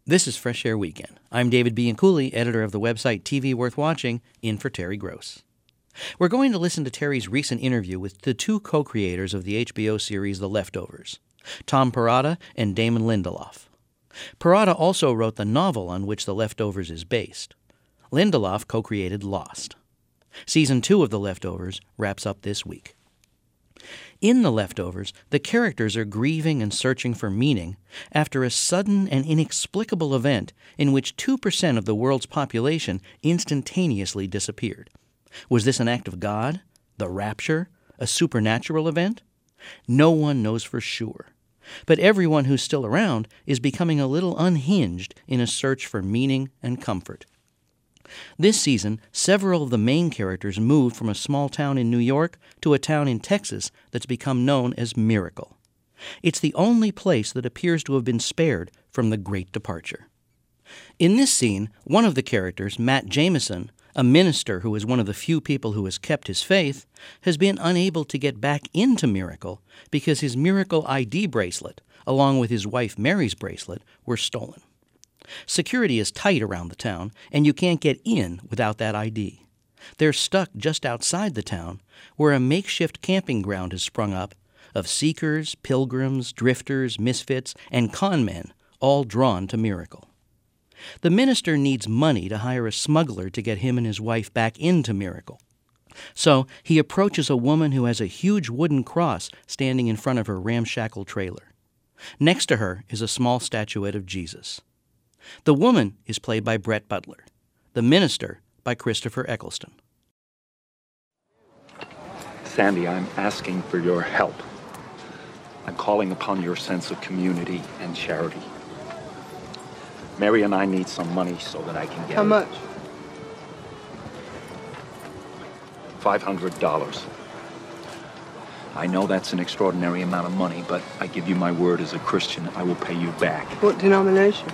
This is Fresh Air Weekend. I'm David Bianculli, editor of the website TV Worth Watching, in for Terry Gross. We're going to listen to Terry's recent interview with the two co-creators of the HBO series The Leftovers, Tom Perrotta and Damon Lindelof. Perrotta also wrote the novel on which The Leftovers is based. Lindelof co-created Lost. Season 2 of The Leftovers wraps up this week. In The Leftovers, the characters are grieving and searching for meaning after a sudden and inexplicable event in which 2% of the world's population instantaneously disappeared. Was this an act of God? The rapture? A supernatural event? No one knows for sure. But everyone who's still around is becoming a little unhinged in a search for meaning and comfort. This season, several of the main characters moved from a small town in New York to a town in Texas that's become known as Miracle. It's the only place that appears to have been spared from the Great Departure. In this scene, one of the characters, Matt Jameson, a minister who is one of the few people who has kept his faith, has been unable to get back into Miracle because his Miracle ID bracelet, along with his wife Mary's bracelet, were stolen. Security is tight around the town, and you can't get in without that ID. They're stuck just outside the town, where a makeshift camping ground has sprung up of seekers, pilgrims, drifters, misfits, and con men, all drawn to Miracle. The minister needs money to hire a smuggler to get him and his wife back into Miracle. So he approaches a woman who has a huge wooden cross standing in front of her ramshackle trailer. Next to her is a small statuette of Jesus. The woman is played by Brett Butler. The minister by Christopher Eccleston. Sandy, I'm asking for your help. I'm calling upon your sense of community and charity. Mary and I need some money so that I can get... How much? $500. I know that's an extraordinary amount of money, but I give you my word as a Christian, I will pay you back. What denomination?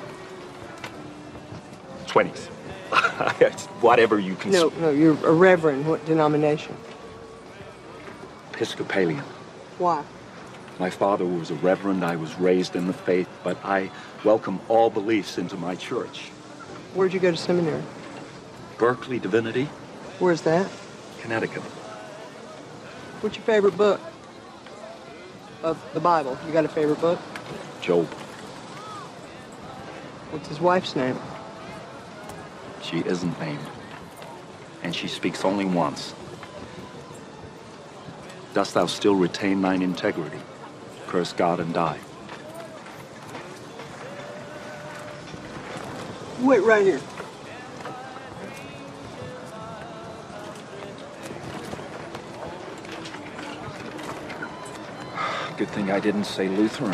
20s. Whatever you can... No, you're a reverend. What denomination? Episcopalian. Why? My father was a reverend. I was raised in the faith, but I welcome all beliefs into my church. Where'd you go to seminary? Berkeley Divinity. Where's that? Connecticut. What's your favorite book? Of the Bible. You got a favorite book? Job. What's his wife's name? She isn't named, and she speaks only once. Dost thou still retain thine integrity? Curse God and die. Wait right here. Good thing I didn't say Lutheran.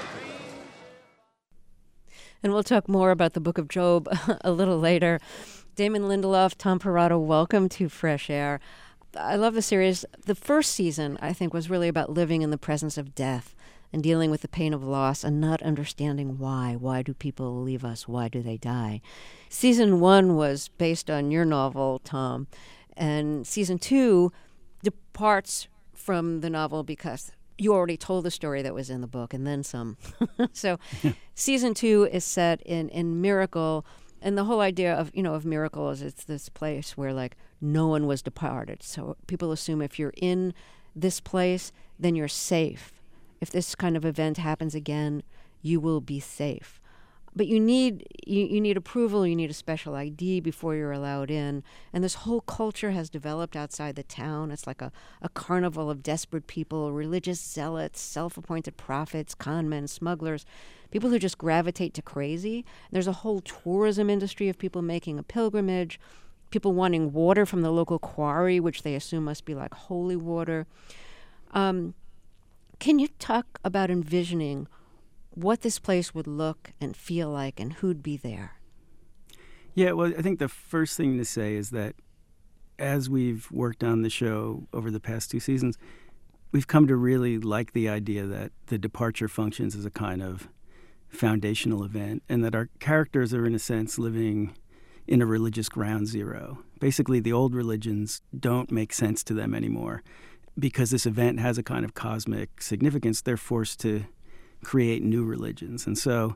And we'll talk more about the Book of Job a little later. Damon Lindelof, Tom Perrotta, welcome to Fresh Air. I love the series. The first season, I think, was really about living in the presence of death and dealing with the pain of loss and not understanding why. Why do people leave us? Why do they die? Season 1 was based on your novel, Tom. And Season 2 departs from the novel because you already told the story that was in the book and then some. So Season 2 is set in Miracle. And the whole idea of Miracle is it's this place where, like, no one was departed. So people assume if you're in this place, then you're safe. If this kind of event happens again, you will be safe. But you need approval, you need a special ID before you're allowed in. And this whole culture has developed outside the town. It's like a carnival of desperate people, religious zealots, self-appointed prophets, con men, smugglers, people who just gravitate to crazy. There's a whole tourism industry of people making a pilgrimage, people wanting water from the local quarry, which they assume must be like holy water. Can you talk about envisioning what this place would look and feel like and who'd be there? Yeah, well, I think the first thing to say is that as we've worked on the show over the past 2 seasons, we've come to really like the idea that the departure functions as a kind of foundational event and that our characters are, in a sense, living in a religious ground zero. Basically, the old religions don't make sense to them anymore. Because this event has a kind of cosmic significance, they're forced to create new religions. And so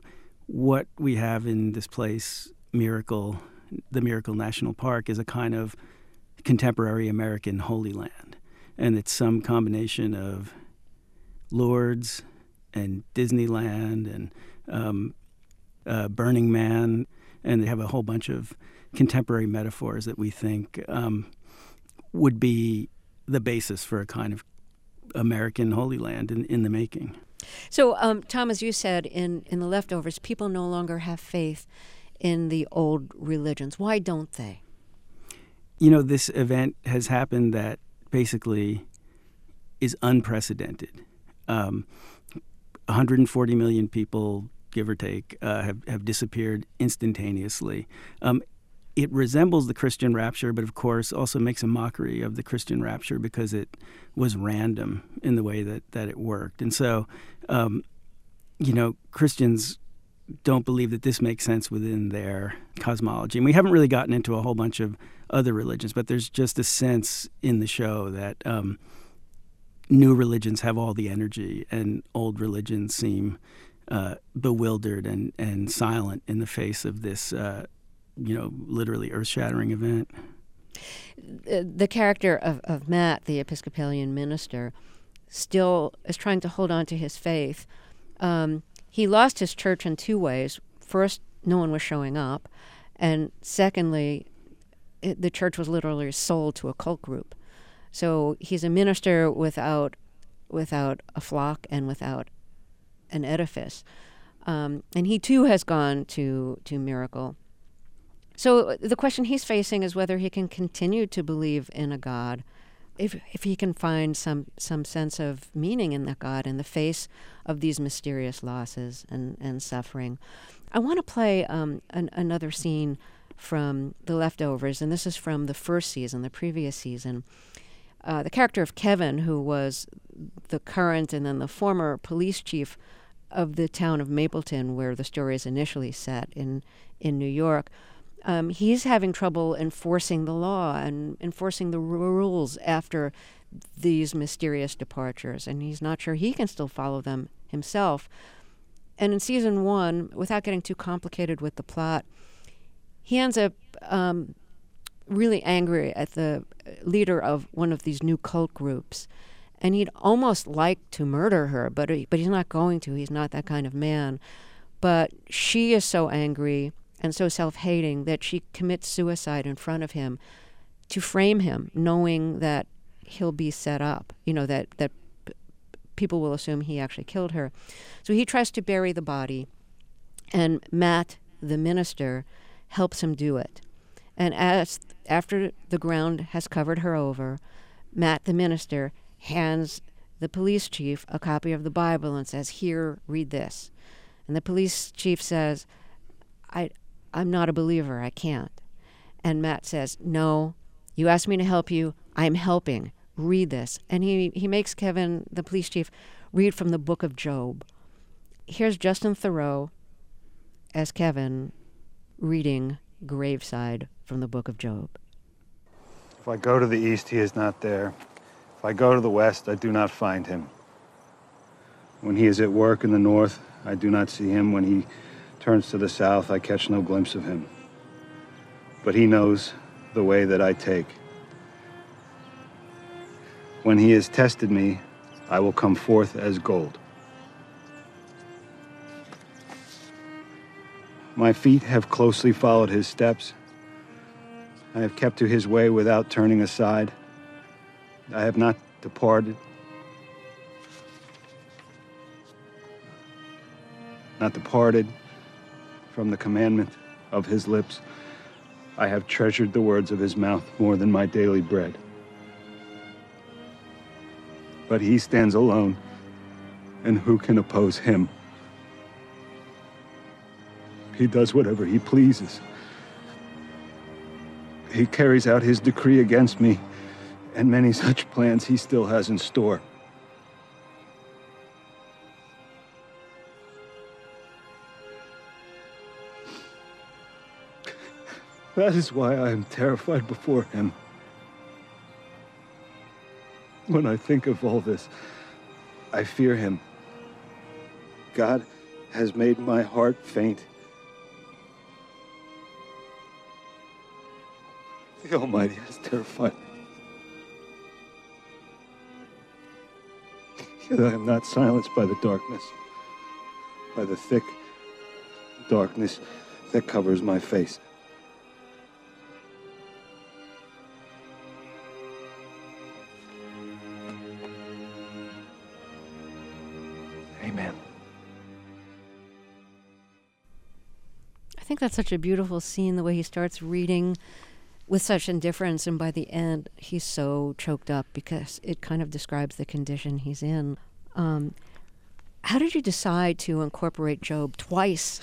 what we have in this place, the Miracle National Park, is a kind of contemporary American Holy Land. And it's some combination of Lourdes and Disneyland and Burning Man. And they have a whole bunch of contemporary metaphors that we think would be the basis for a kind of American Holy Land in the making. So, Tom, as you said, in The Leftovers, people no longer have faith in the old religions. Why don't they? You know, this event has happened that basically is unprecedented. 140 million people, give or take, have disappeared instantaneously. It resembles the Christian rapture, but of course also makes a mockery of the Christian rapture because it was random in the way that it worked. And so, Christians don't believe that this makes sense within their cosmology. And we haven't really gotten into a whole bunch of other religions, but there's just a sense in the show that new religions have all the energy and old religions seem bewildered and silent in the face of this literally earth-shattering event. The character of Matt, the Episcopalian minister, still is trying to hold on to his faith. He lost his church in two ways. First, no one was showing up. And secondly, the church was literally sold to a cult group. So he's a minister without a flock and without an edifice. And he too has gone to Miracle. So the question he's facing is whether he can continue to believe in a God, if he can find some sense of meaning in that God in the face of these mysterious losses and suffering. I want to play another scene from The Leftovers, and this is from the first season, the previous season. The character of Kevin, who was the current and then the former police chief of the town of Mapleton, where the story is initially set in New York, he's having trouble enforcing the law and enforcing the rules after these mysterious departures, and he's not sure he can still follow them himself. And in season 1, without getting too complicated with the plot, he ends up really angry at the leader of one of these new cult groups, and he'd almost like to murder her, but he's not going to. He's not that kind of man. But she is so angry and so self-hating that she commits suicide in front of him to frame him, knowing that he'll be set up, that people will assume he actually killed her. So he tries to bury the body, and Matt, the minister, helps him do it. And after the ground has covered her over, Matt, the minister, hands the police chief a copy of the Bible and says, "Here, read this." And the police chief says, I'm not a believer, I can't. And Matt says, "No, you asked me to help you, I'm helping. Read this." And he makes Kevin, the police chief, read from the book of Job. Here's Justin Theroux as Kevin reading Graveside from the book of Job. If I go to the east, he is not there. If I go to the west, I do not find him. When he is at work in the north, I do not see him. When he turns to the south, I catch no glimpse of him. But he knows the way that I take. When he has tested me, I will come forth as gold. My feet have closely followed his steps. I have kept to his way without turning aside. I have not departed. Not departed from the commandment of his lips. I have treasured the words of his mouth more than my daily bread. But he stands alone, and who can oppose him? He does whatever he pleases. He carries out his decree against me, and many such plans he still has in store. That is why I am terrified before him. When I think of all this, I fear him. God, has made my heart faint. The Almighty has terrified me. Yet I am not silenced by the darkness, by the thick darkness that covers my face. Amen. I think that's such a beautiful scene, the way he starts reading with such indifference, and by the end, he's so choked up because it kind of describes the condition he's in. How did you decide to incorporate Job twice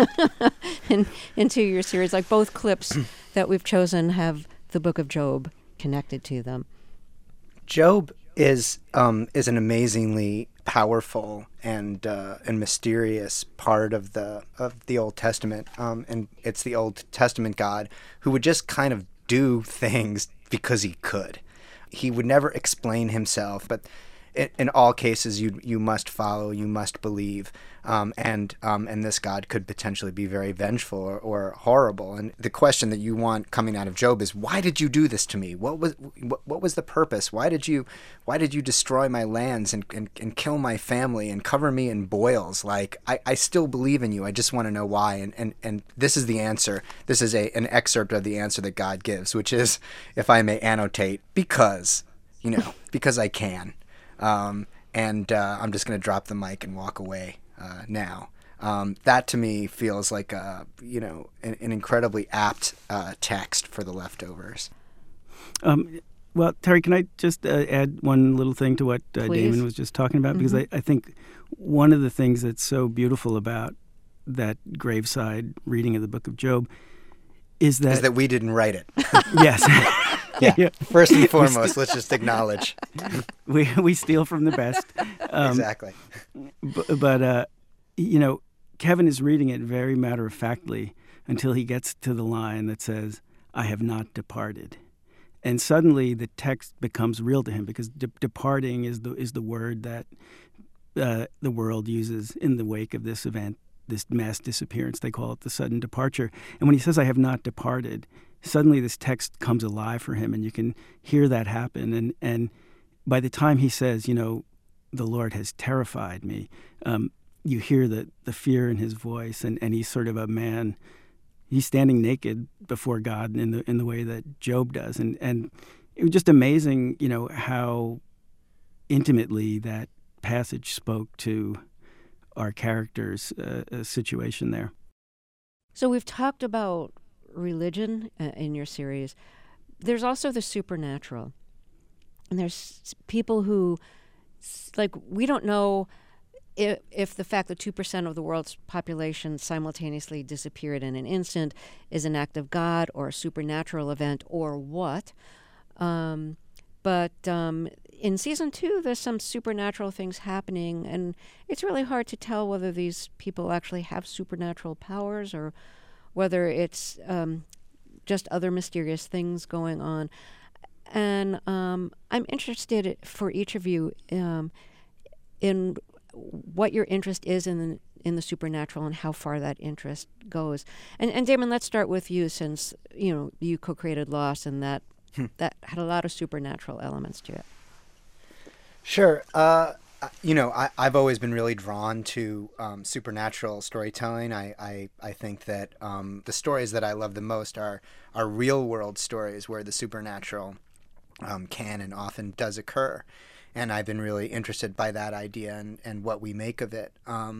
into your series? Like, both clips that we've chosen have the Book of Job connected to them. Job is an amazingly powerful and mysterious part of the Old Testament, and it's the Old Testament God who would just kind of do things because he could. He would never explain himself, but in all cases, you must follow, you must believe, and this God could potentially be very vengeful or horrible. And the question that you want coming out of Job is, why did you do this to me? What was the purpose? Why did you destroy my lands and kill my family and cover me in boils? Like, I still believe in you. I just want to know why. And this is the answer. This is an excerpt of the answer that God gives, which is, if I may annotate, because I can. And I'm just going to drop the mic and walk away now. That to me feels like an incredibly apt text for The Leftovers. Well, Terry, can I just add one little thing to what Damon was just talking about? Because I think one of the things that's so beautiful about that graveside reading of the Book of Job is that we didn't write it. Yes. Yeah. First and foremost, let's just acknowledge we steal from the best. Exactly. But Kevin is reading it very matter-of-factly until he gets to the line that says, "I have not departed," and suddenly the text becomes real to him, because departing is the word that the world uses in the wake of this event, this mass disappearance. They call it the sudden departure. And when he says, "I have not departed," suddenly this text comes alive for him, and you can hear that happen. And by the time he says, "The Lord has terrified me," you hear the fear in his voice, and he's sort of a man. He's standing naked before God in the way that Job does, and it was just amazing, how intimately that passage spoke to our character's situation there. So we've talked about religion in your series. There's also the supernatural. And there's people who, we don't know if the fact that 2% of the world's population simultaneously disappeared in an instant is an act of God or a supernatural event or what. But in season 2, there's some supernatural things happening, and it's really hard to tell whether these people actually have supernatural powers or whether it's just other mysterious things going on. And I'm interested for each of you in what your interest is in the supernatural and how far that interest goes. And Damon, let's start with you, since you co-created Lost, and that had a lot of supernatural elements to it. Sure. I've always been really drawn to supernatural storytelling. I think that the stories that I love the most are real world stories where the supernatural can and often does occur. And I've been really interested by that idea and what we make of it.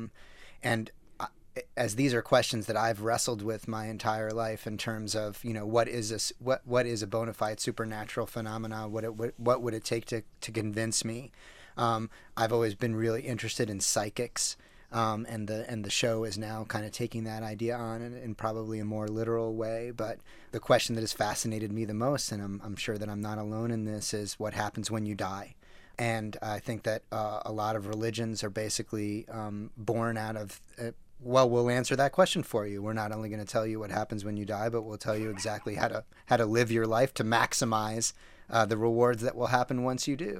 As these are questions that I've wrestled with my entire life in terms of, what is a bona fide supernatural phenomena? What would it take to convince me? I've always been really interested in psychics, and the show is now kind of taking that idea on in probably a more literal way. But the question that has fascinated me the most, and I'm sure that I'm not alone in this, is what happens when you die. And I think that a lot of religions are basically born out of, we'll answer that question for you. We're not only going to tell you what happens when you die, but we'll tell you exactly how to live your life to maximize the rewards that will happen once you do.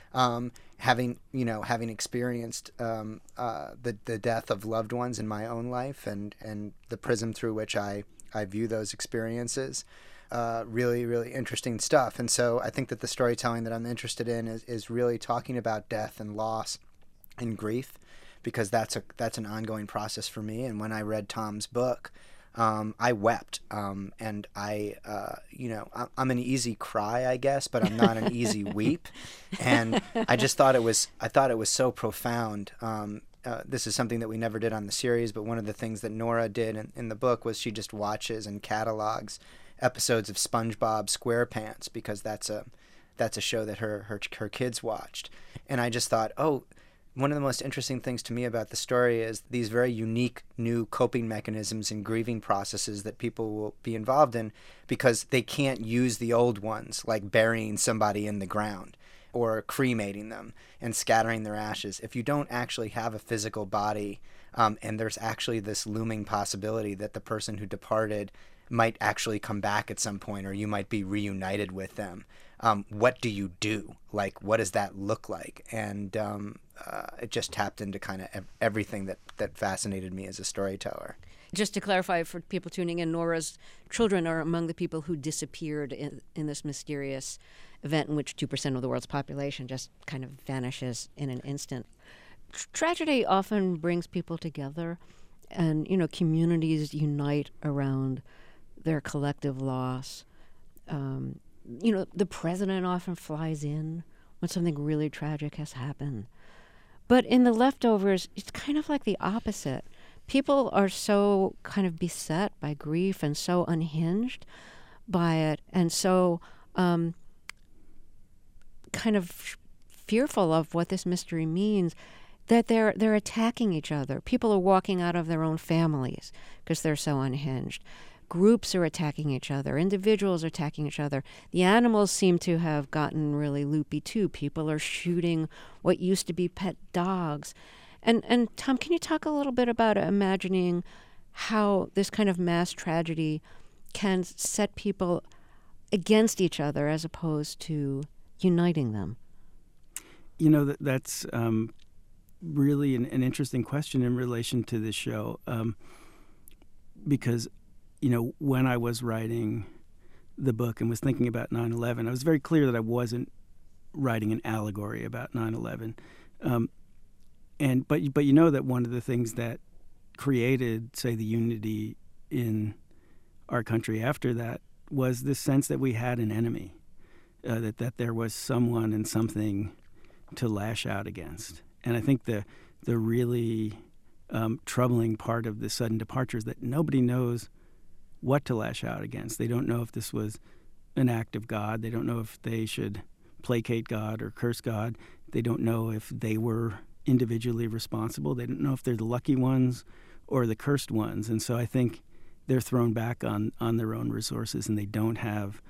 Having experienced the death of loved ones in my own life, and the prism through which I view those experiences, really, really interesting stuff. And so I think that the storytelling that I'm interested in is really talking about death and loss and grief, because that's an ongoing process for me. And when I read Tom's book, I wept, and I'm an easy cry, I guess, but I'm not an easy weep. And I just thought it was so profound. This is something that we never did on the series, but one of the things that Nora did in the book was she just watches and catalogs episodes of SpongeBob SquarePants, because that's a show that her kids watched. And I just thought, one of the most interesting things to me about the story is these very unique new coping mechanisms and grieving processes that people will be involved in, because they can't use the old ones, like burying somebody in the ground or cremating them and scattering their ashes. If you don't actually have a physical body, and there's actually this looming possibility that the person who departed might actually come back at some point, or you might be reunited with them, what do you do? Like, what does that look like? And it just tapped into kind of everything that fascinated me as a storyteller. Just to clarify for people tuning in, Nora's children are among the people who disappeared in this mysterious event in which 2% of the world's population just kind of vanishes in an instant. Tragedy often brings people together, and, communities unite around their collective loss. The president often flies in when something really tragic has happened. But in The Leftovers, it's kind of like the opposite. People are so kind of beset by grief and so unhinged by it, and so kind of fearful of what this mystery means, that they're attacking each other. People are walking out of their own families because they're so unhinged. Groups are attacking each other. Individuals are attacking each other. The animals seem to have gotten really loopy too. People are shooting what used to be pet dogs. And Tom, can you talk a little bit about imagining how this kind of mass tragedy can set people against each other as opposed to uniting them? That's really an interesting question in relation to this show, because when I was writing the book and was thinking about 9/11, I was very clear that I wasn't writing an allegory about 9/11. But that one of the things that created, say, the unity in our country after that was this sense that we had an enemy, that there was someone and something to lash out against. And I think the really troubling part of the sudden departure is that nobody knows what to lash out against. They don't know if this was an act of God. They don't know if they should placate God or curse God. They don't know if they were individually responsible. They don't know if they're the lucky ones or the cursed ones. And so I think they're thrown back on their own resources, and they don't have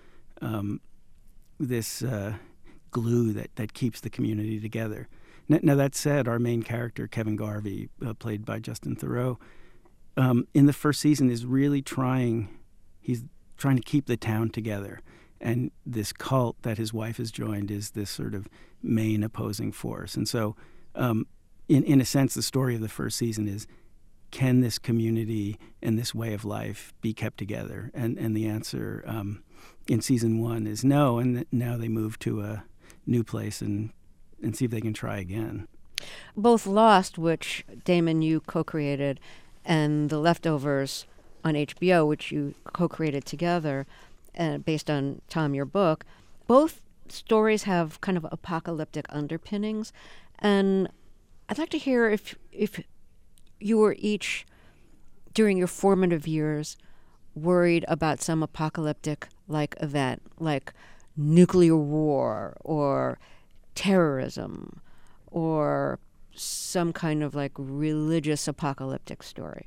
this glue that keeps the community together. Now, that said, our main character, Kevin Garvey, played by Justin Theroux, in the first season is really trying to keep the town together. And this cult that his wife has joined is this sort of main opposing force. And so, in a sense, the story of the first season is, can this community and this way of life be kept together? And the answer in season 1 is no, and now they move to a new place and see if they can try again. Both Lost, which Damon, you co-created, and The Leftovers on HBO, which you co-created together, based on, Tom, your book, both stories have kind of apocalyptic underpinnings. And I'd like to hear if you were each, during your formative years, worried about some apocalyptic-like event, like nuclear war or terrorism or some kind of like religious apocalyptic story.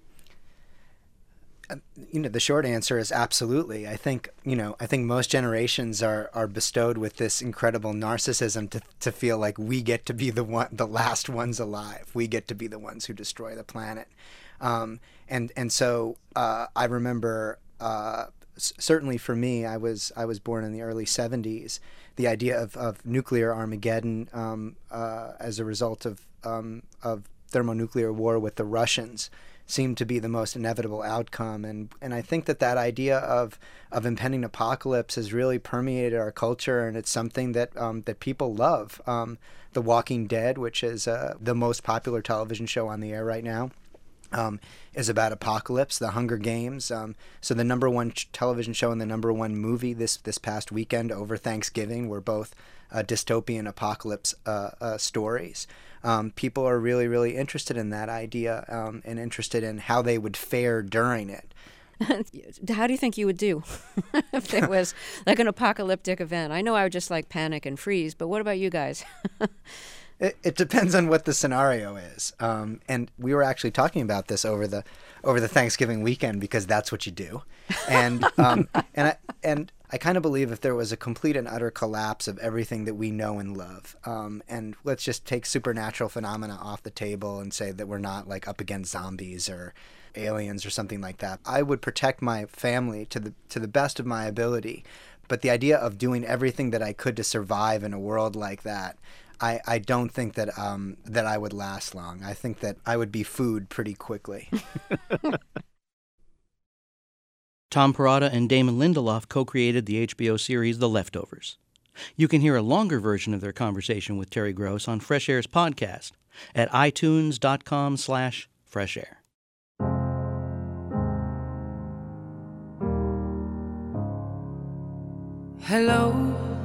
The short answer is absolutely. I think most generations are bestowed with this incredible narcissism to feel like we get to be the last ones alive. We get to be the ones who destroy the planet. And so I remember certainly for me, I was born in the early 70s. The idea of nuclear Armageddon as a result of thermonuclear war with the Russians seemed to be the most inevitable outcome, and I think that idea of impending apocalypse has really permeated our culture, and it's something that that people love. The Walking Dead, which is the most popular television show on the air right now, is about apocalypse. The Hunger Games, so the number one television show and the number one movie this past weekend over Thanksgiving were both dystopian apocalypse stories. People are really, really interested in that idea and interested in how they would fare during it. How do you think you would do if there was like an apocalyptic event? I know I would just like panic and freeze, but what about you guys? It depends on what the scenario is. And we were actually talking about this over the Thanksgiving weekend because that's what you do. And and I kind of believe if there was a complete and utter collapse of everything that we know and love, and let's just take supernatural phenomena off the table and say that we're not like up against zombies or aliens or something like that, I would protect my family to the best of my ability. But the idea of doing everything that I could to survive in a world like that, I don't think that that I would last long. I think that I would be food pretty quickly. Tom Perrotta and Damon Lindelof co-created the HBO series The Leftovers. You can hear a longer version of their conversation with Terry Gross on Fresh Air's podcast at itunes.com/freshair. Hello,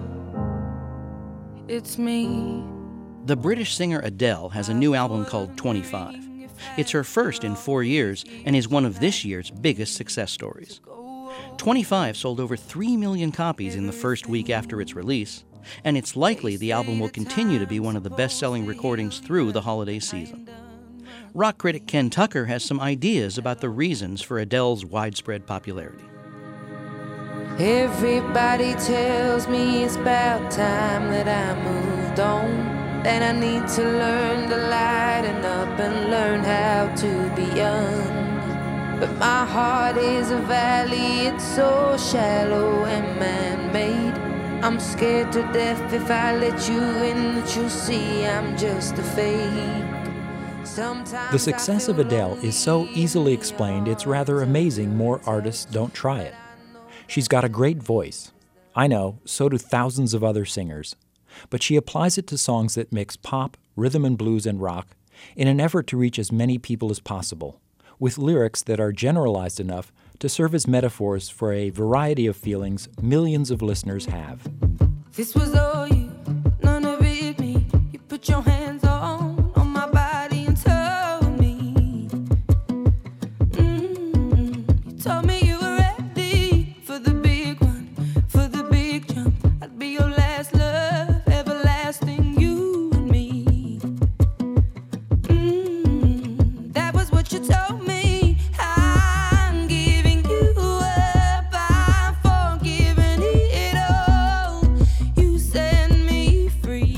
it's me. The British singer Adele has a new album called 25. It's her first in 4 years and is one of this year's biggest success stories. 25 sold over 3 million copies in the first week after its release, and it's likely the album will continue to be one of the best-selling recordings through the holiday season. Rock critic Ken Tucker has some ideas about the reasons for Adele's widespread popularity. Everybody tells me it's about time that I moved on, and I need to learn to lighten up and learn how to be young. But my heart is a valley, it's so shallow and man-made. I'm scared to death if I let you in that you'll see I'm just a fake. Sometimes the success of Adele is so easily explained, it's rather amazing more artists don't try it. She's got a great voice. I know, so do thousands of other singers. But she applies it to songs that mix pop, rhythm and blues, and rock in an effort to reach as many people as possible, with lyrics that are generalized enough to serve as metaphors for a variety of feelings millions of listeners have. This was all you, none of it me. You put your hands on my body and told me. You told me you were ready for the big one, for the big jump. I'd be your last love, everlasting, you and me. That was what you told me. I'm giving you up, I'm forgiving it all. You set me free.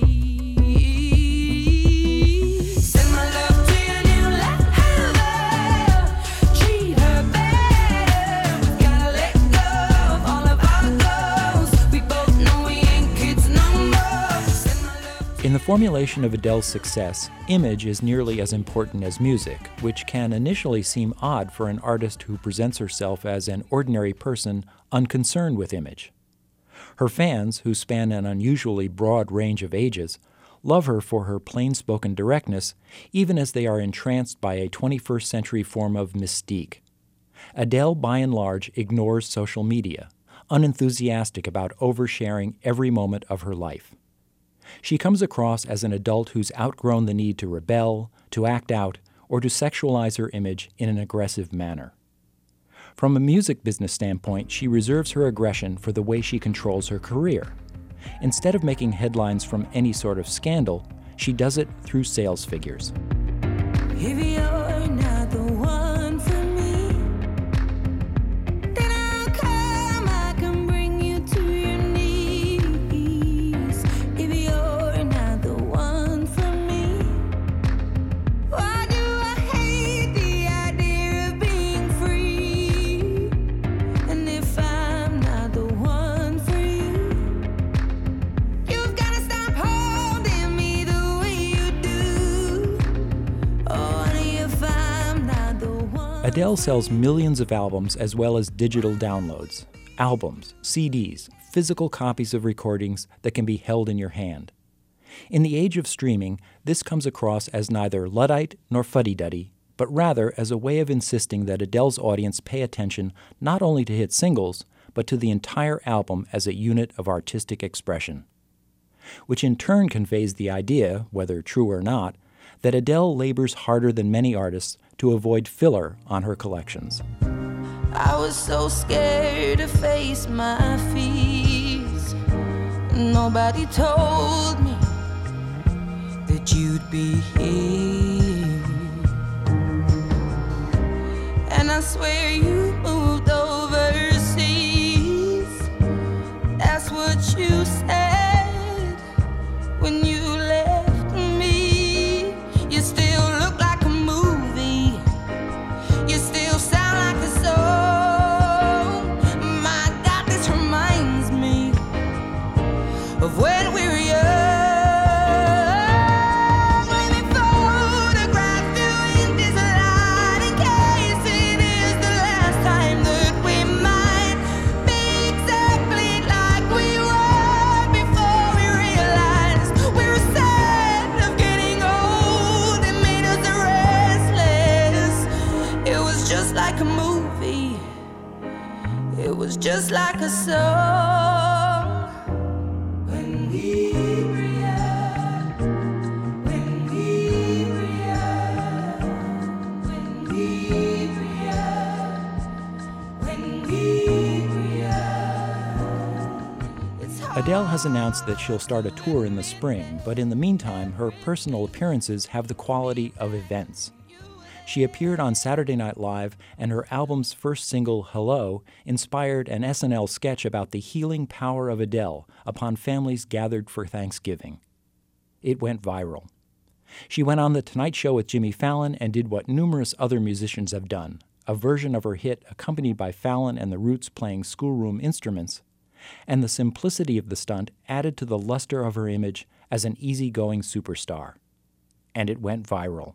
Send my love to your new lover. Treat her better. We gotta let go of all of our goals. We both know we ain't kids no more. Send my love. In the formulation of Adele's success, image is nearly as important as music, which can initially seem odd for an artist who presents herself as an ordinary person unconcerned with image. Her fans, who span an unusually broad range of ages, love her for her plain-spoken directness, even as they are entranced by a 21st century form of mystique. Adele, by and large, ignores social media, unenthusiastic about oversharing every moment of her life. She comes across as an adult who's outgrown the need to rebel, to act out, or to sexualize her image in an aggressive manner. From a music business standpoint, she reserves her aggression for the way she controls her career. Instead of making headlines from any sort of scandal, she does it through sales figures. If you're not the one for me, then I'll come, I can bring you to your knees. If you're not the one for me, why do I hate the idea of being free? And if I Adele sells millions of albums as well as digital downloads, albums, CDs, physical copies of recordings that can be held in your hand. In the age of streaming, this comes across as neither Luddite nor fuddy-duddy, but rather as a way of insisting that Adele's audience pay attention not only to hit singles, but to the entire album as a unit of artistic expression. Which in turn conveys the idea, whether true or not, that Adele labors harder than many artists to avoid filler on her collections. I was so scared to face my fears. Nobody told me that you'd be here. And I swear you moved overseas. That's what you said when you left me. You still look like a movie. You still sound like a song. My God, this reminds me of when we were young. Let me photograph you in this light in case it is the last time that we might be exactly like we were before we realized we were sad of getting old. It made us restless. It was just like a movie. It was just like a song. When we were young, when we were young, when we were young, when we were young. It's hard. Adele has announced that she'll start a tour in the spring, but in the meantime, her personal appearances have the quality of events. She appeared on Saturday Night Live, and her album's first single, Hello, inspired an SNL sketch about the healing power of Adele upon families gathered for Thanksgiving. It went viral. She went on The Tonight Show with Jimmy Fallon and did what numerous other musicians have done, a version of her hit accompanied by Fallon and the Roots playing schoolroom instruments, and the simplicity of the stunt added to the luster of her image as an easygoing superstar. And it went viral.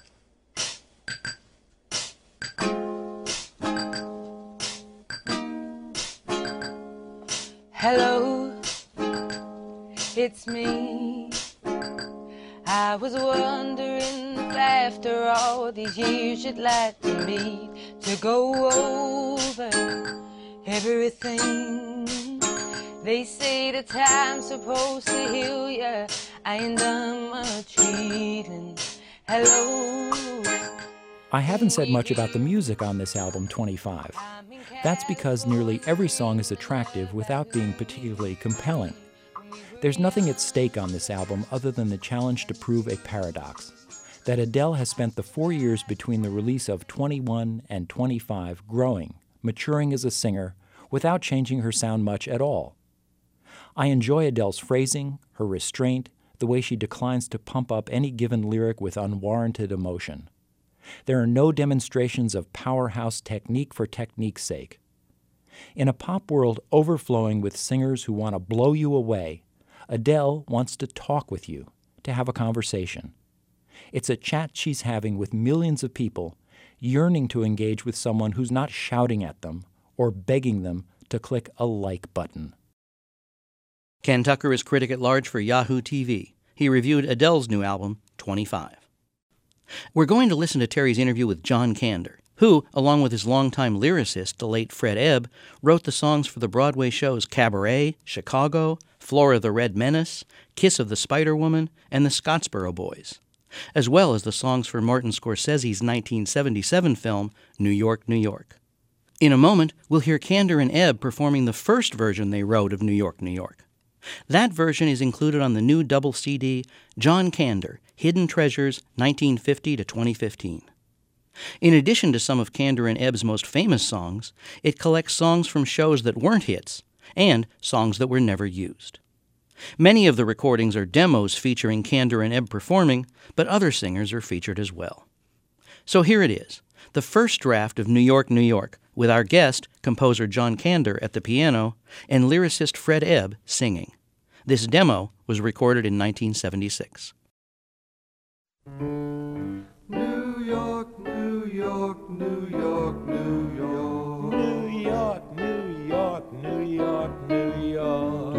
Hello, it's me. I was wondering if after all these years you'd like to meet to go over everything. They say the time's supposed to heal ya. I ain't done much healing. Hello. I haven't said much about the music on this album, 25. That's because nearly every song is attractive without being particularly compelling. There's nothing at stake on this album other than the challenge to prove a paradox, that Adele has spent the 4 years between the release of 21 and 25 growing, maturing as a singer, without changing her sound much at all. I enjoy Adele's phrasing, her restraint, the way she declines to pump up any given lyric with unwarranted emotion. There are no demonstrations of powerhouse technique for technique's sake. In a pop world overflowing with singers who want to blow you away, Adele wants to talk with you, to have a conversation. It's a chat she's having with millions of people, yearning to engage with someone who's not shouting at them or begging them to click a like button. Ken Tucker is critic at large for Yahoo TV. He reviewed Adele's new album, 25. We're going to listen to Terry's interview with John Kander, who, along with his longtime lyricist, the late Fred Ebb, wrote the songs for the Broadway shows Cabaret, Chicago, Flora the Red Menace, Kiss of the Spider-Woman, and the Scottsboro Boys, as well as the songs for Martin Scorsese's 1977 film, New York, New York. In a moment, we'll hear Kander and Ebb performing the first version they wrote of New York, New York. That version is included on the new double CD, John Kander, Hidden Treasures, 1950 to 2015. In addition to some of Kander and Ebb's most famous songs, it collects songs from shows that weren't hits and songs that were never used. Many of the recordings are demos featuring Kander and Ebb performing, but other singers are featured as well. So here it is, the first draft of New York, New York, with our guest, composer John Kander at the piano, and lyricist Fred Ebb singing. This demo was recorded in 1976. New York, New York, New York, New York. New York, New York, New York, New York.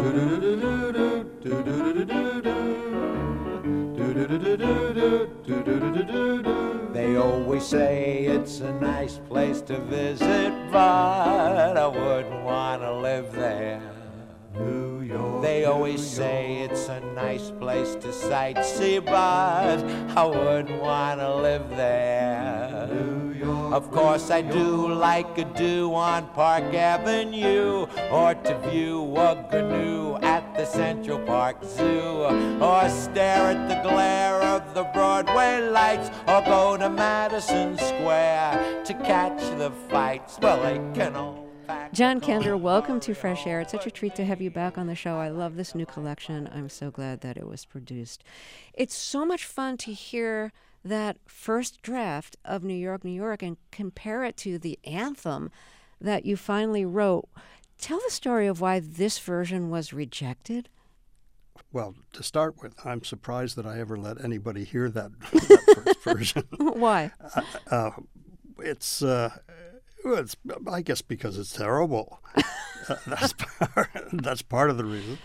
They always say it's a nice place to visit, but I wouldn't want to live there. New York. They always say it's a nice place to sightsee, but I wouldn't want to live there. New York. Of course I do like a do on Park Avenue, or to view a GNU at the Central Park Zoo, or stare at the glare of the Broadway lights, or go to Madison Square to catch the fights. Well, they can all. John Kander, welcome to Fresh Air. It's such a treat to have you back on the show. I love this new collection. I'm so glad that it was produced. It's so much fun to hear that first draft of New York, New York, and compare it to the anthem that you finally wrote. Tell the story of why this version was rejected. Well, to start with, I'm surprised that I ever let anybody hear that first version. Why? It's I guess because it's terrible. That's part of the reason.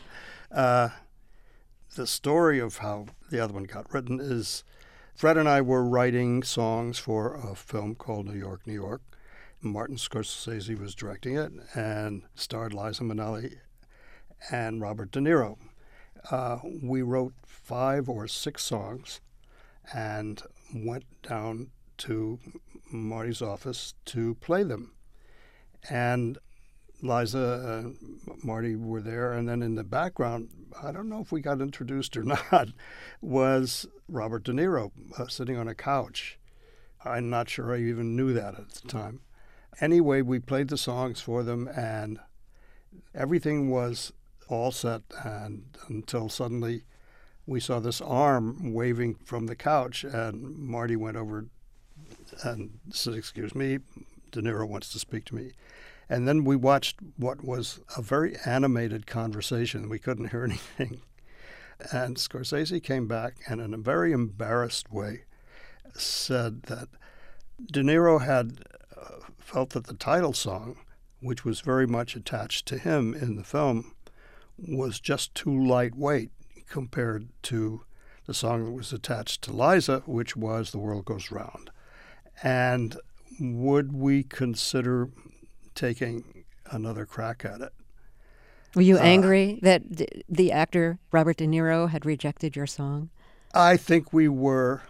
The story of how the other one got written is Fred and I were writing songs for a film called New York, New York. Martin Scorsese was directing it and starred Liza Minnelli and Robert De Niro. We wrote 5 or 6 songs and went down to Marty's office to play them. And Liza and Marty were there, and then in the background, I don't know if we got introduced or not, was Robert De Niro sitting on a couch. I'm not sure I even knew that at the time. Anyway, we played the songs for them, and everything was all set, and until suddenly we saw this arm waving from the couch, and Marty went over and said, "Excuse me, De Niro wants to speak to me." And then we watched what was a very animated conversation. We couldn't hear anything. And Scorsese came back and in a very embarrassed way said that De Niro had felt that the title song, which was very much attached to him in the film, was just too lightweight compared to the song that was attached to Liza, which was The World Goes Round. And would we consider taking another crack at it? Were you angry that the actor Robert De Niro had rejected your song? I think we were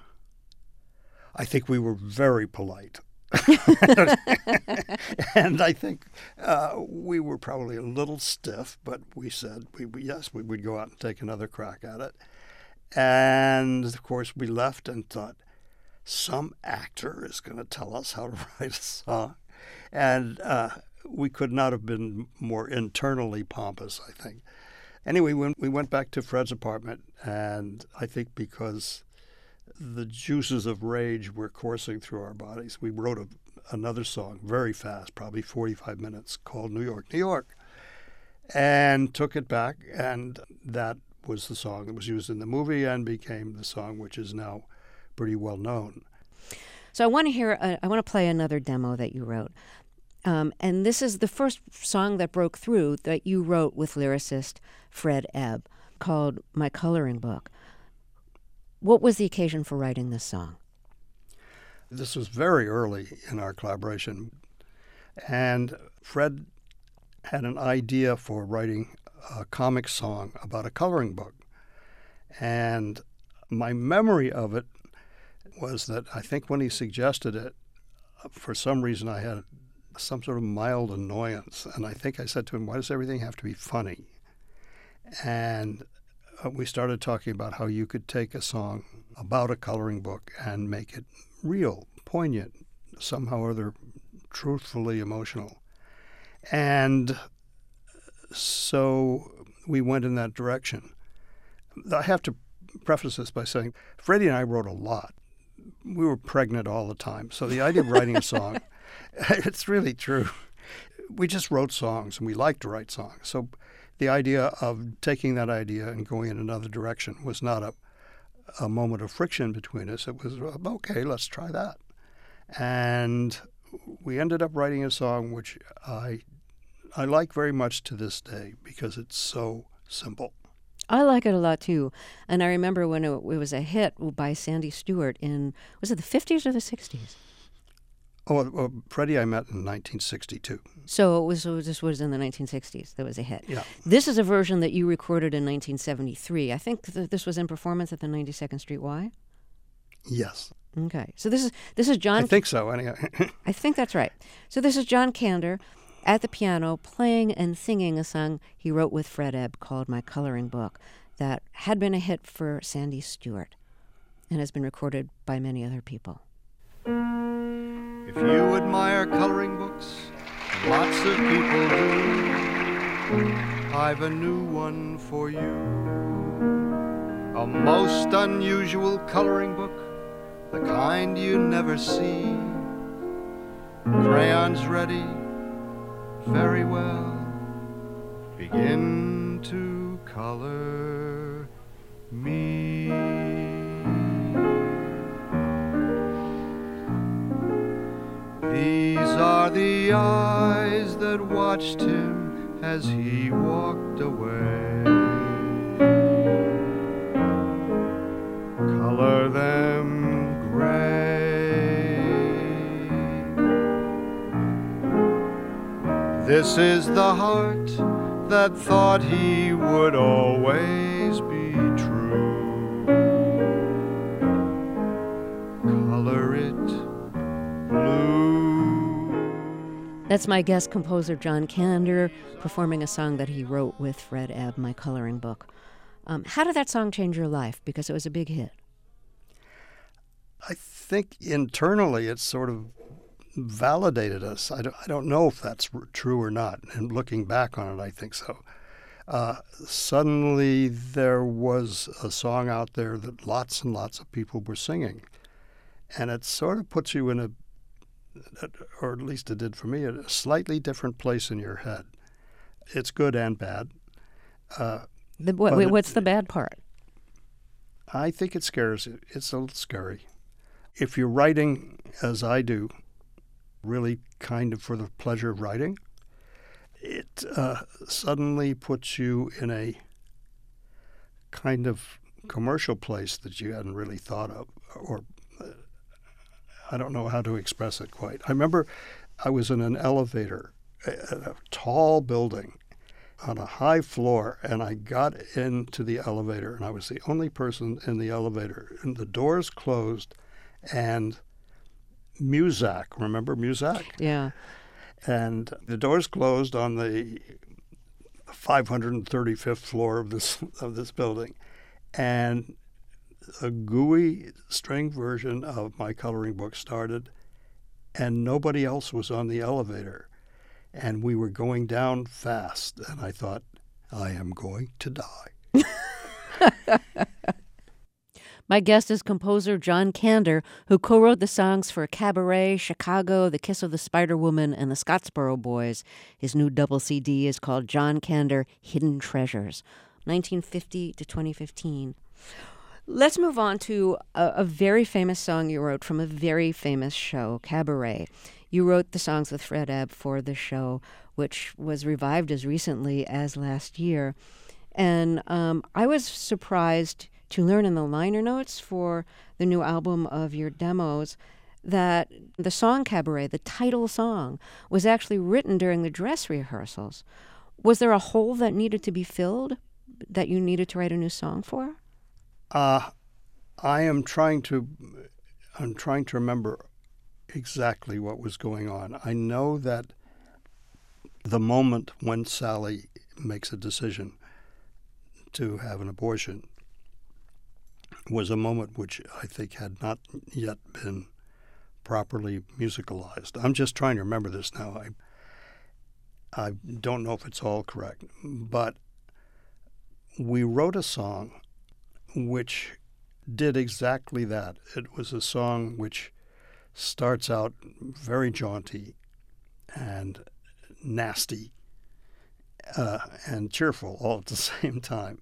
very polite. And I think we were probably a little stiff, but we said, yes, we would go out and take another crack at it. And, of course, we left and thought, some actor is going to tell us how to write a song. And we could not have been more internally pompous, I think. Anyway, when we went back to Fred's apartment, and I think because the juices of rage were coursing through our bodies, we wrote another song very fast, probably 45 minutes, called New York, New York, and took it back, and that was the song that was used in the movie and became the song which is now pretty well known. So I want to play another demo that you wrote. And this is the first song that broke through that you wrote with lyricist Fred Ebb, called My Coloring Book. What was the occasion for writing this song? This was very early in our collaboration, and Fred had an idea for writing a comic song about a coloring book. And my memory of it was that I think when he suggested it, for some reason I had some sort of mild annoyance. And I think I said to him, why does everything have to be funny? And we started talking about how you could take a song about a coloring book and make it real, poignant, somehow or other truthfully emotional. And so we went in that direction. I have to preface this by saying Freddie and I wrote a lot. We were pregnant all the time. So the idea of writing a song, it's really true. We just wrote songs, and we liked to write songs. So the idea of taking that idea and going in another direction was not a moment of friction between us. It was, okay, let's try that. And we ended up writing a song which I like very much to this day because it's so simple. I like it a lot too. And I remember when it was a hit by Sandy Stewart was it the 50s or the 60s? Oh, Freddie I met in 1962. So this was in the 1960s. That was a hit. Yeah. This is a version that you recorded in 1973. I think this was in performance at the 92nd Street Y? Yes. Okay. So this is John... I think so, anyway. I think that's right. So this is John Kander at the piano playing and singing a song he wrote with Fred Ebb called My Coloring Book that had been a hit for Sandy Stewart and has been recorded by many other people. If you admire coloring books, lots of people do, I've a new one for you. A most unusual coloring book, the kind you never see. Crayons ready, very well, begin to color me. These are the eyes that watched him as he walked away. Color them gray. This is the heart that thought he would always be true. Color it blue. That's my guest composer John Kander performing a song that he wrote with Fred Ebb, My Coloring Book. How did that song change your life? Because it was a big hit. I think internally it sort of validated us. I don't know if that's true or not. And looking back on it, I think so. Suddenly there was a song out there that lots and lots of people were singing. And it sort of puts you in a, or at least it did for me, a slightly different place in your head. It's good and bad. What's the bad part? I think it scares you. It's a little scary. If you're writing, as I do, really kind of for the pleasure of writing, it suddenly puts you in a kind of commercial place that you hadn't really thought of, or I don't know how to express it quite. I remember I was in an elevator, a tall building on a high floor, and I got into the elevator, and I was the only person in the elevator, and the doors closed, and Muzak, remember Muzak? Yeah. And the doors closed on the 535th floor of this building, and a gooey string version of My Coloring Book started, and nobody else was on the elevator. And we were going down fast, and I thought, I am going to die. My guest is composer John Kander, who co-wrote the songs for Cabaret, Chicago, The Kiss of the Spider Woman, and the Scottsboro Boys. His new double CD is called John Kander, Hidden Treasures, 1950 to 2015. Let's move on to a very famous song you wrote from a very famous show, Cabaret. You wrote the songs with Fred Ebb for the show, which was revived as recently as last year. And I was surprised to learn in the liner notes for the new album of your demos that the song Cabaret, the title song, was actually written during the dress rehearsals. Was there a hole that needed to be filled that you needed to write a new song for? I'm trying to remember exactly what was going on. I know that the moment when Sally makes a decision to have an abortion was a moment which I think had not yet been properly musicalized. I'm just trying to remember this now. I don't know if it's all correct, but we wrote a song which did exactly that. It was a song which starts out very jaunty and nasty and cheerful all at the same time.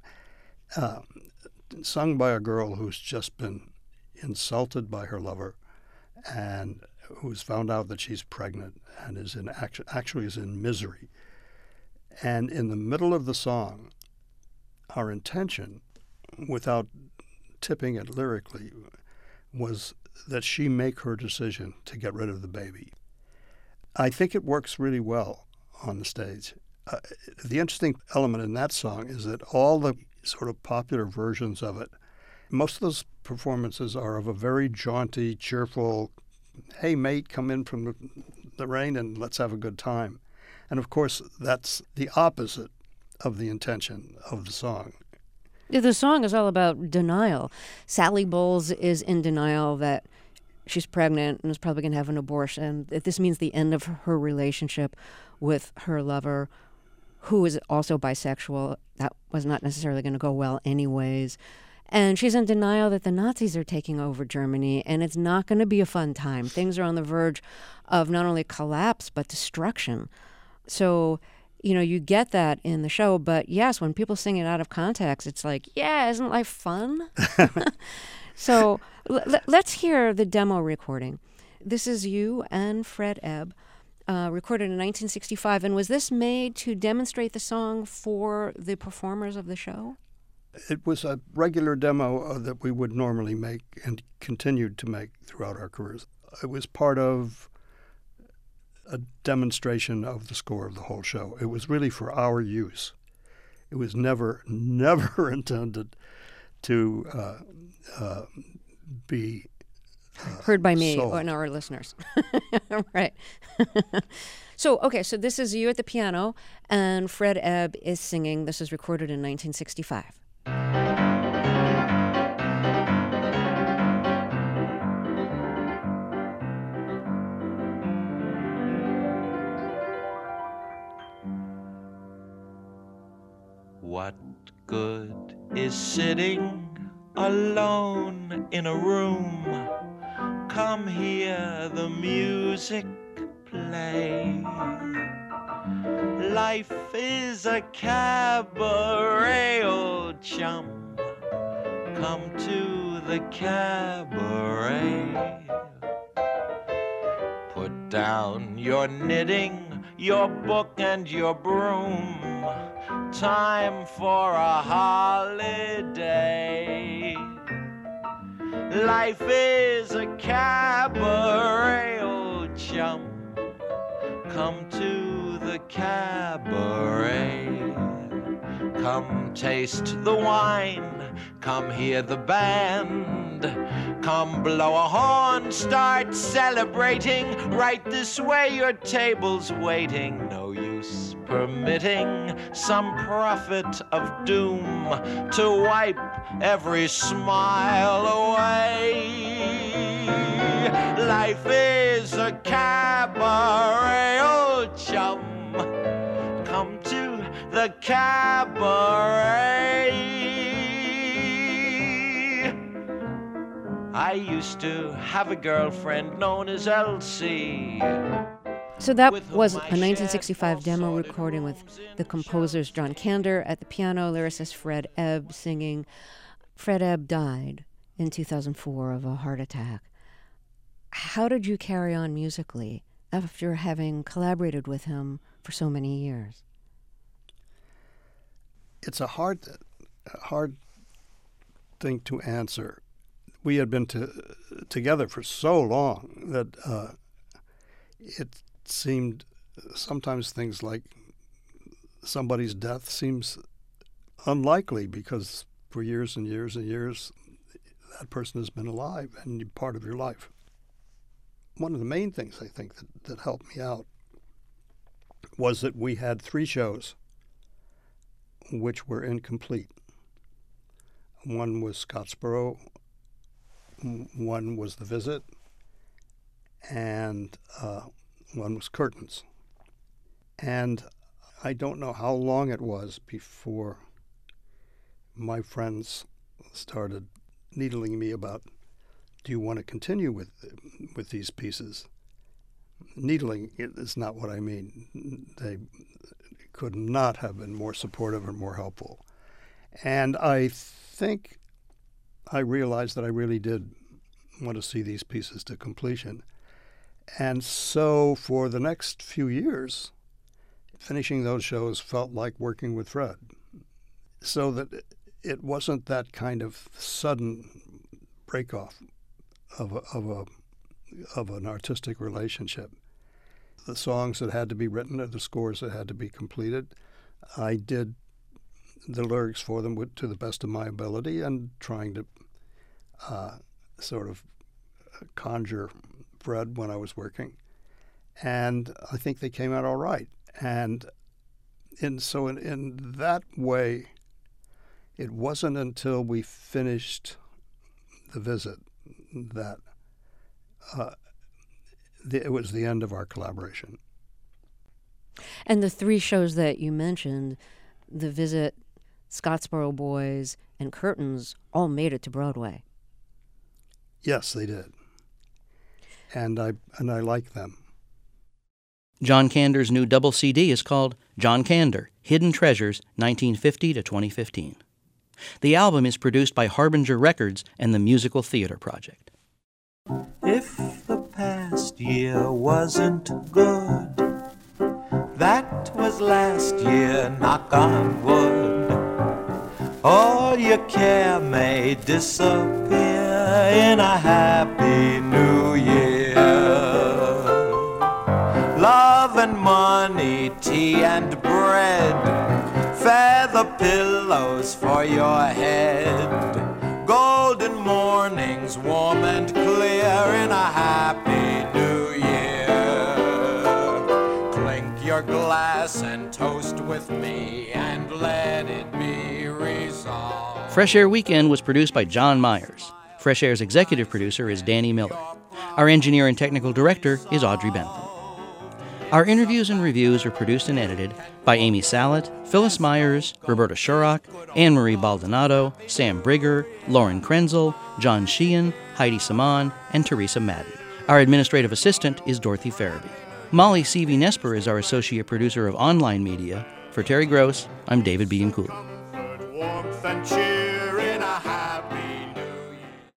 Sung by a girl who's just been insulted by her lover and who's found out that she's pregnant and is actually is in misery. And in the middle of the song, our intention, without tipping it lyrically, was that she make her decision to get rid of the baby. I think it works really well on the stage. The interesting element in that song is that all the sort of popular versions of it, most of those performances are of a very jaunty, cheerful, hey, mate, come in from the rain and let's have a good time. And, of course, that's the opposite of the intention of the song. The song is all about denial. Sally Bowles is in denial that she's pregnant and is probably going to have an abortion. That this means the end of her relationship with her lover, who is also bisexual. That was not necessarily going to go well anyways. And she's in denial that the Nazis are taking over Germany, and it's not going to be a fun time. Things are on the verge of not only collapse, but destruction. So, you get that in the show, but yes, when people sing it out of context, it's like, yeah, isn't life fun? So let's hear the demo recording. This is you and Fred Ebb, recorded in 1965. And was this made to demonstrate the song for the performers of the show? It was a regular demo that we would normally make and continued to make throughout our careers. It was part of a demonstration of the score of the whole show. It was really for our use. It was never intended to be heard by me sold. and our listeners. Right. So this is you at the piano, and Fred Ebb is singing. This is recorded in 1965. What good is sitting alone in a room? Come hear the music play. Life is a cabaret, old chum. Come to the cabaret. Put down your knitting, your book and your broom. Time for a holiday. Life is a cabaret, old chum. Come to the cabaret. Come taste the wine. Come hear the band. Come blow a horn. Start celebrating. Right this way, your table's waiting. No use permitting some prophet of doom to wipe every smile away. Life is a cabaret, old chum. Come to the cabaret. I used to have a girlfriend known as Elsie. So that was a 1965 demo recording with the composers John Kander at the piano, lyricist Fred Ebb singing. Fred Ebb died in 2004 of a heart attack. How did you carry on musically after having collaborated with him for so many years? It's a hard thing to answer. We had been together for so long that it seemed sometimes things like somebody's death seems unlikely because for years and years and years that person has been alive and part of your life. One of the main things I think that helped me out was that we had 3 shows which were incomplete. One was Scottsboro, one was The Visit, and one was Curtains. And I don't know how long it was before my friends started needling me about, do you want to continue with these pieces? Needling is not what I mean. They could not have been more supportive or more helpful. And I think I realized that I really did want to see these pieces to completion. And so for the next few years, finishing those shows felt like working with Fred. So that it wasn't that kind of sudden break-off of an artistic relationship. The songs that had to be written or the scores that had to be completed, I did the lyrics for them to the best of my ability and trying to sort of conjure Fred when I was working. And I think they came out all right. And so in that way, it wasn't until we finished The Visit that it was the end of our collaboration. And the three shows that you mentioned, The Visit, Scottsboro Boys, and Curtains, all made it to Broadway. Yes, they did. And I like them. John Kander's new double CD is called John Kander, Hidden Treasures, 1950 to 2015. The album is produced by Harbinger Records and the Musical Theater Project. If the past year wasn't good, that was last year, knock on wood. All your care may disappear in a happy new year. Love and money, tea and bread, feather pillows for your head, golden mornings warm and clear in a happy new year. Clink your glass and toast with me and let it be resolved. Fresh Air Weekend was produced by John Myers. Fresh Air's executive producer is Danny Miller. Our engineer and technical director is Audrey Bentham. Our interviews and reviews are produced and edited by Amy Sallet, Phyllis Myers, Roberta Shurrock, Anne-Marie Baldonado, Sam Brigger, Lauren Krenzel, John Sheehan, Heidi Saman, and Teresa Madden. Our administrative assistant is Dorothy Farabee. Molly Seavey-Nesper is our associate producer of online media. For Terry Gross, I'm David B. Cooley. Warmth and cheer.